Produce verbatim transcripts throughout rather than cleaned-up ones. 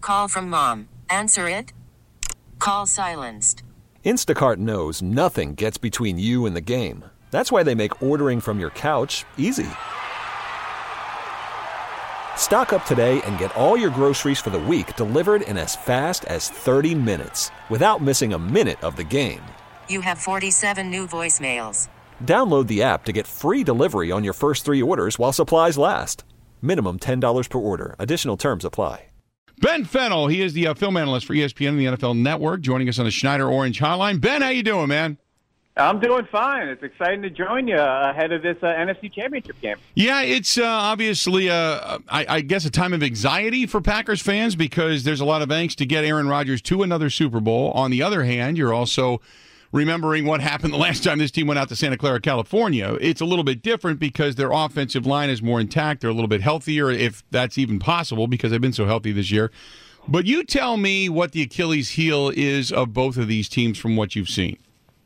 Call from mom. Answer it. Call silenced. Instacart knows nothing gets between you and the game. That's why they make ordering from your couch easy. Stock up today and get all your groceries for the week delivered in as fast as thirty minutes without missing a minute of the game. You have forty-seven new voicemails. Download the app to get free delivery on your first three orders while supplies last. Minimum ten dollars per order. Additional terms apply. Ben Fennell, he is the uh, film analyst for E S P N and the N F L Network, joining us on the Schneider Orange Hotline. Ben, how you doing, man? I'm doing fine. It's exciting to join you ahead of this uh, N F C Championship game. Yeah, it's uh, obviously, uh, I, I guess, a time of anxiety for Packers fans because there's a lot of angst to get Aaron Rodgers to another Super Bowl. On the other hand, you're also remembering what happened the last time this team went out to Santa Clara, California. It's a little bit different because their offensive line is more intact. They're a little bit healthier, if that's even possible, because they've been so healthy this year. But you tell me what the Achilles heel is of both of these teams from what you've seen.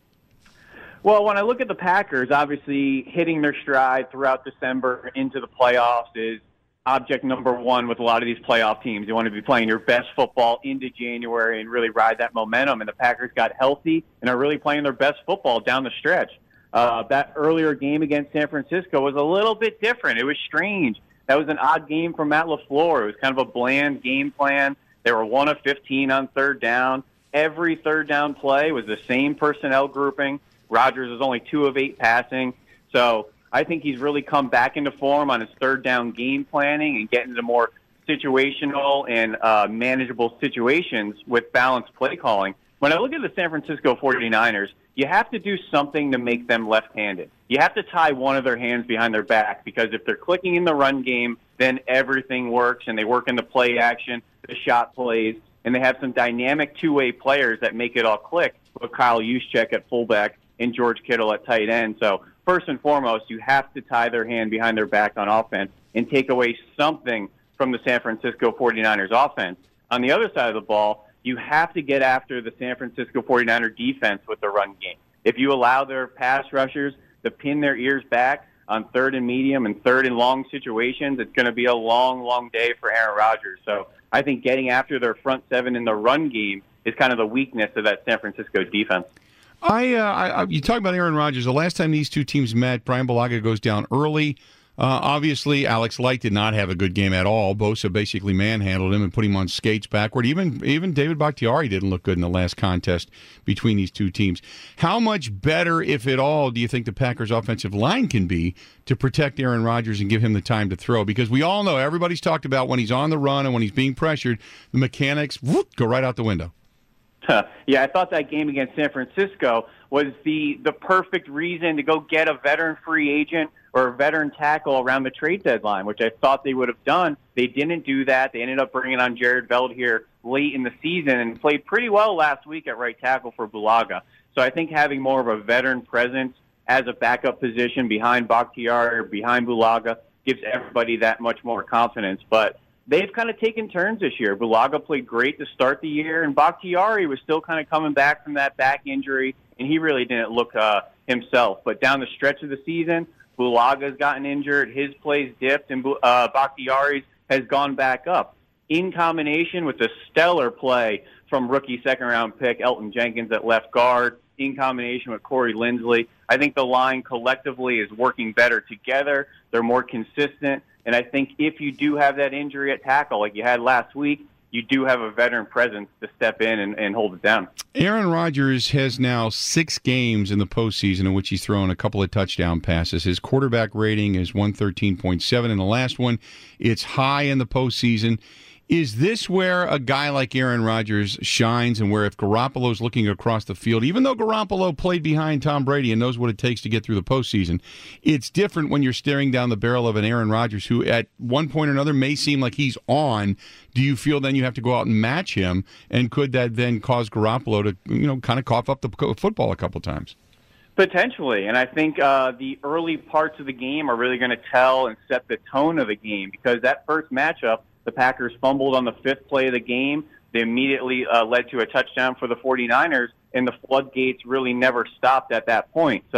Well, when I look at the Packers, obviously hitting their stride throughout December into the playoffs is object number one with a lot of these playoff teams. You want to be playing your best football into January and really ride that momentum. And the Packers got healthy and are really playing their best football down the stretch. Uh, that earlier game against San Francisco was a little bit different. It was strange. That was an odd game from Matt LaFleur. It was kind of a bland game plan. They were one of fifteen on third down. Every third down play was the same personnel grouping. Rodgers was only two of eight passing. So I think he's really come back into form on his third down game planning and getting into more situational and uh, manageable situations with balanced play calling. When I look at the San Francisco forty-niners, you have to do something to make them left-handed. You have to tie one of their hands behind their back because if they're clicking in the run game, then everything works, and they work in the play action, the shot plays, and they have some dynamic two-way players that make it all click with Kyle Juszczyk at fullback and George Kittle at tight end. So first and foremost, you have to tie their hand behind their back on offense and take away something from the San Francisco forty-niners offense. On the other side of the ball, you have to get after the San Francisco forty-niner defense with the run game. If you allow their pass rushers to pin their ears back on third and medium and third and long situations, it's going to be a long, long day for Aaron Rodgers. So I think getting after their front seven in the run game is kind of the weakness of that San Francisco defense. I, uh, I, you talk about Aaron Rodgers. The last time these two teams met, Brian Bulaga goes down early. Uh, obviously, Alex Light did not have a good game at all. Bosa basically manhandled him and put him on skates backward. Even even David Bakhtiari didn't look good in the last contest between these two teams. How much better, if at all, do you think the Packers' offensive line can be to protect Aaron Rodgers and give him the time to throw? Because we all know, everybody's talked about when he's on the run and when he's being pressured, the mechanics whoop, go right out the window. Yeah, I thought that game against San Francisco was the the perfect reason to go get a veteran free agent or a veteran tackle around the trade deadline, which I thought they would have done. They didn't do that. They ended up bringing on Jared Veld here late in the season and played pretty well last week at right tackle for Bulaga. So I think having more of a veteran presence as a backup position behind Bakhtiari or behind Bulaga gives everybody that much more confidence. But they've kind of taken turns this year. Bulaga played great to start the year, and Bakhtiari was still kind of coming back from that back injury, and he really didn't look uh, himself. But down the stretch of the season, Bulaga's gotten injured, his plays dipped, and uh, Bakhtiari's has gone back up. In combination with the stellar play from rookie second-round pick Elton Jenkins at left guard, in combination with Corey Linsley, I think the line collectively is working better together. They're more consistent. And I think if you do have that injury at tackle like you had last week, you do have a veteran presence to step in and, and hold it down. Aaron Rodgers has now six games in the postseason in which he's thrown a couple of touchdown passes. His quarterback rating is one thirteen point seven. In the last one, it's high in the postseason. Is this where a guy like Aaron Rodgers shines, and where if Garoppolo's looking across the field, even though Garoppolo played behind Tom Brady and knows what it takes to get through the postseason, it's different when you're staring down the barrel of an Aaron Rodgers who at one point or another may seem like he's on. Do you feel then you have to go out and match him, and could that then cause Garoppolo to, you know, kind of cough up the football a couple times? Potentially, and I think uh, the early parts of the game are really going to tell and set the tone of the game, because that first matchup, the Packers fumbled on the fifth play of the game. They immediately uh, led to a touchdown for the forty-niners, and the floodgates really never stopped at that point. So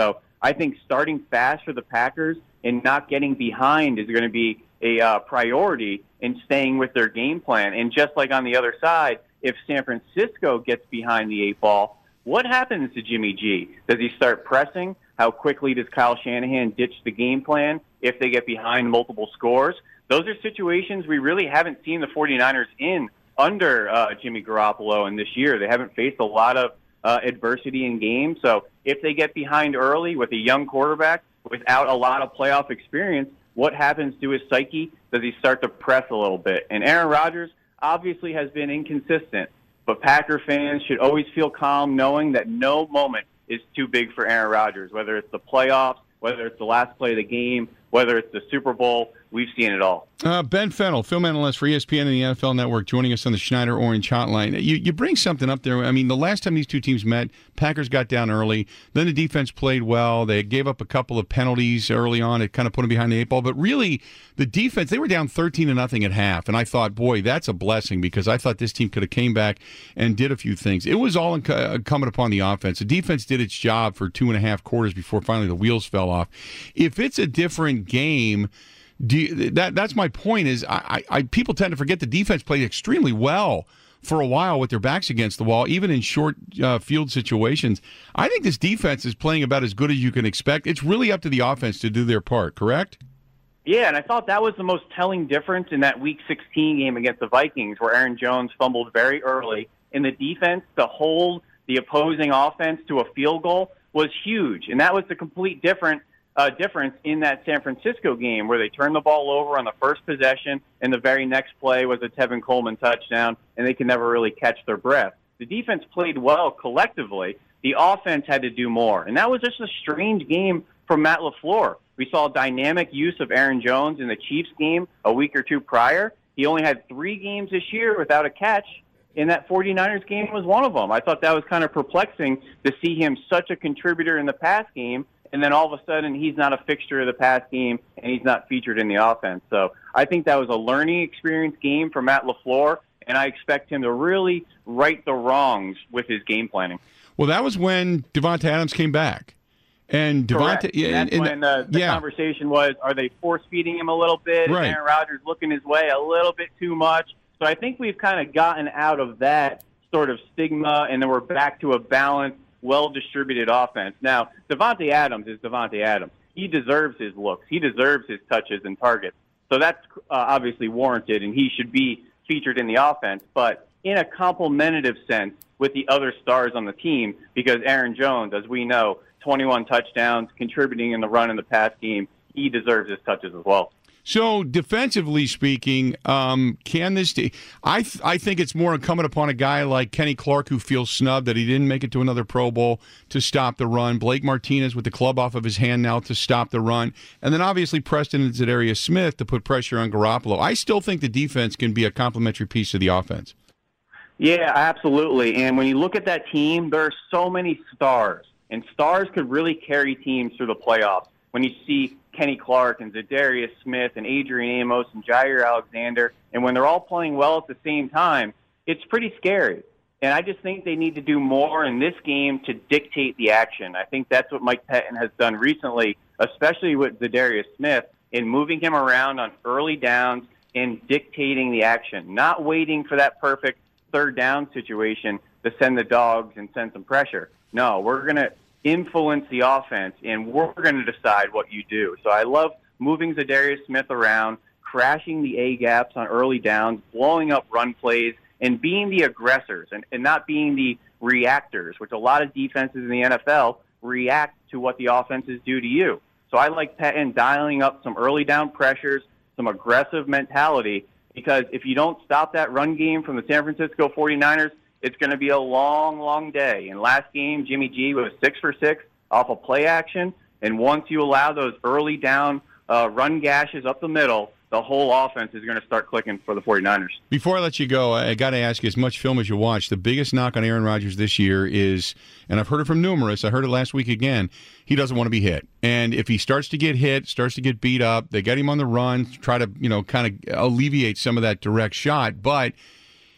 I think starting fast for the Packers and not getting behind is going to be a uh, priority in staying with their game plan. And just like on the other side, if San Francisco gets behind the eight ball, what happens to Jimmy G? Does he start pressing? How quickly does Kyle Shanahan ditch the game plan if they get behind multiple scores? Those are situations we really haven't seen the 49ers in under uh, Jimmy Garoppolo in this year. They haven't faced a lot of uh, adversity in games. So if they get behind early with a young quarterback without a lot of playoff experience, what happens to his psyche? Does he start to press a little bit? And Aaron Rodgers obviously has been inconsistent, but Packer fans should always feel calm knowing that no moment is too big for Aaron Rodgers, whether it's the playoffs, whether it's the last play of the game, whether it's the Super Bowl. We've seen it all. Uh, Ben Fennell, film analyst for E S P N and the N F L Network, joining us on the Schneider Orange Hotline. You, you bring something up there. I mean, the last time these two teams met, Packers got down early. Then the defense played well. They gave up a couple of penalties early on. It kind of put them behind the eight ball. But really, the defense, they were down thirteen to nothing at half. And I thought, boy, that's a blessing because I thought this team could have came back and did a few things. It was all incumbent upon the offense. The defense did its job for two and a half quarters before finally the wheels fell off. If it's a different game, Do you, that that's my point. Is I, I people tend to forget the defense played extremely well for a while with their backs against the wall, even in short uh, field situations. I think this defense is playing about as good as you can expect. It's really up to the offense to do their part. Correct? Yeah, and I thought that was the most telling difference in that Week sixteen game against the Vikings, where Aaron Jones fumbled very early, and the defense to hold the opposing offense to a field goal was huge, and that was the complete different. Uh, difference in that San Francisco game where they turned the ball over on the first possession and the very next play was a Tevin Coleman touchdown and they could never really catch their breath. The defense played well collectively. The offense had to do more. And that was just a strange game from Matt LaFleur. We saw dynamic use of Aaron Jones in the Chiefs game a week or two prior. He only had three games this year without a catch, and that 49ers game was one of them. I thought that was kind of perplexing to see him such a contributor in the pass game, and then all of a sudden he's not a fixture of the pass game and he's not featured in the offense. So I think that was a learning experience game for Matt LaFleur, and I expect him to really right the wrongs with his game planning. Well, that was when Davante Adams came back. And Davante, yeah, and that's and, when the, the yeah. conversation was, are they force-feeding him a little bit? Right. Is Aaron Rodgers looking his way a little bit too much? So I think we've kind of gotten out of that sort of stigma, and then we're back to a balanced, well-distributed offense. Now, Davante Adams is Davante Adams. He deserves his looks. He deserves his touches and targets. So that's uh, obviously warranted, and he should be featured in the offense, but in a complementative sense with the other stars on the team, because Aaron Jones, as we know, twenty-one touchdowns, contributing in the run and the pass game, he deserves his touches as well. So defensively speaking, um, can this t- I th- I think it's more incumbent upon a guy like Kenny Clark, who feels snubbed that he didn't make it to another Pro Bowl, to stop the run. Blake Martinez with the club off of his hand now to stop the run. And then obviously Preston and Zadarius Smith to put pressure on Garoppolo. I still think the defense can be a complementary piece of the offense. Yeah, absolutely. And when you look at that team, there are so many stars. And stars could really carry teams through the playoffs. When you see Kenny Clark and Zadarius Smith and Adrian Amos and Jair Alexander, and when they're all playing well at the same time, it's pretty scary. And I just think they need to do more in this game to dictate the action. I think that's what Mike Pettin has done recently, especially with Zadarius Smith, in moving him around on early downs and dictating the action, not waiting for that perfect third down situation to send the dogs and send some pressure. No, we're going to influence the offense, and we're going to decide what you do. So I love moving Zadarius Smith around, crashing the A-gaps on early downs, blowing up run plays, and being the aggressors and, and not being the reactors, which a lot of defenses in the N F L react to what the offenses do to you. So I like Pettin dialing up some early down pressures, some aggressive mentality, because if you don't stop that run game from the San Francisco 49ers, it's going to be a long, long day. And last game, Jimmy G was six for six off of play action. And once you allow those early down uh, run gashes up the middle, the whole offense is going to start clicking for the 49ers. Before I let you go, I got to ask you, as much film as you watch, the biggest knock on Aaron Rodgers this year is, and I've heard it from numerous, I heard it last week again, he doesn't want to be hit. And if he starts to get hit, starts to get beat up, they get him on the run, try to, you know, kind of alleviate some of that direct shot. But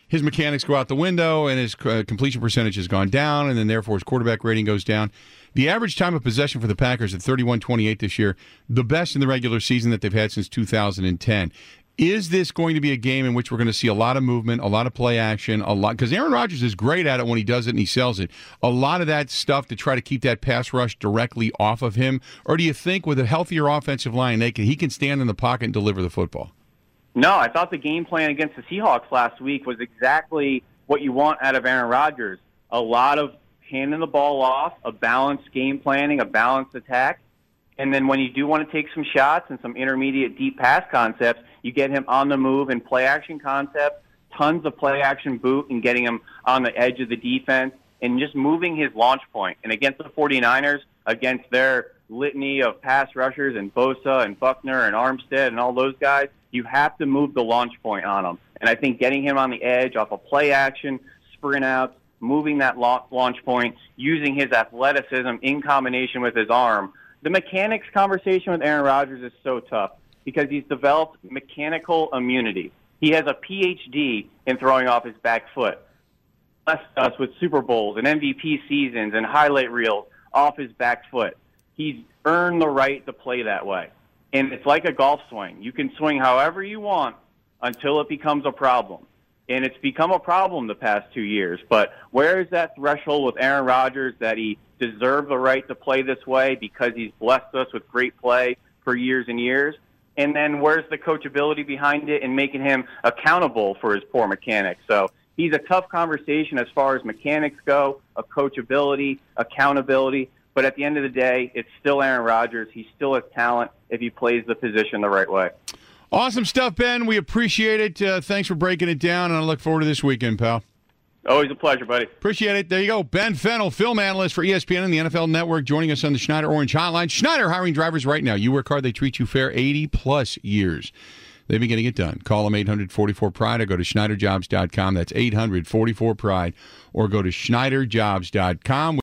his mechanics go out the window and his uh, completion percentage has gone down, and then therefore his quarterback rating goes down. The average time of possession for the Packers at thirty-one twenty-eight this year, the best in the regular season that they've had since two thousand ten. Is this going to be a game in which we're going to see a lot of movement, a lot of play action, a lot? Because Aaron Rodgers is great at it when he does it and he sells it. A lot of that stuff to try to keep that pass rush directly off of him? Or do you think with a healthier offensive line, they can, he can stand in the pocket and deliver the football? No, I thought the game plan against the Seahawks last week was exactly what you want out of Aaron Rodgers. A lot of handing the ball off, a balanced game planning, a balanced attack. And then when you do want to take some shots and some intermediate deep pass concepts, you get him on the move and play-action concepts, tons of play-action boot and getting him on the edge of the defense and just moving his launch point. And against the 49ers, against their litany of pass rushers and Bosa and Buckner and Armstead and all those guys, you have to move the launch point on him. And I think getting him on the edge off of play-action, sprint outs, moving that launch point, using his athleticism in combination with his arm. The mechanics conversation with Aaron Rodgers is so tough because he's developed mechanical immunity. He has a P H D in throwing off his back foot. Blessed us with Super Bowls and M V P seasons and highlight reels off his back foot. He's earned the right to play that way. And it's like a golf swing. You can swing however you want until it becomes a problem. And it's become a problem the past two years. But where is that threshold with Aaron Rodgers that he deserved the right to play this way because he's blessed us with great play for years and years? And then where's the coachability behind it and making him accountable for his poor mechanics? So he's a tough conversation as far as mechanics go, a coachability, accountability. But at the end of the day, it's still Aaron Rodgers. He still has talent if he plays the position the right way. Awesome stuff, Ben. We appreciate it. Uh, thanks for breaking it down, and I look forward to this weekend, pal. Always a pleasure, buddy. Appreciate it. There you go. Ben Fennell, film analyst for E S P N and the N F L Network, joining us on the Schneider Orange Hotline. Schneider hiring drivers right now. You work hard, they treat you fair. eighty-plus years. They've been getting it done. Call them eight hundred forty-four pride or go to Schneider Jobs dot com. That's eight hundred forty-four pride or go to Schneider Jobs dot com.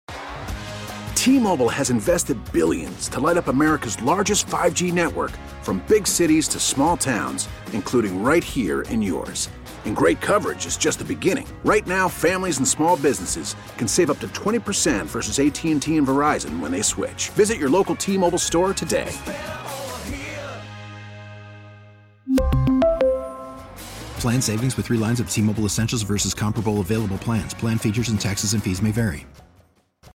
T-Mobile has invested billions to light up America's largest five G network, from big cities to small towns, including right here in yours. And great coverage is just the beginning. Right now, families and small businesses can save up to twenty percent versus A T and T and Verizon when they switch. Visit your local T-Mobile store today. Plan savings with three lines of T-Mobile Essentials versus comparable available plans. Plan features and taxes and fees may vary.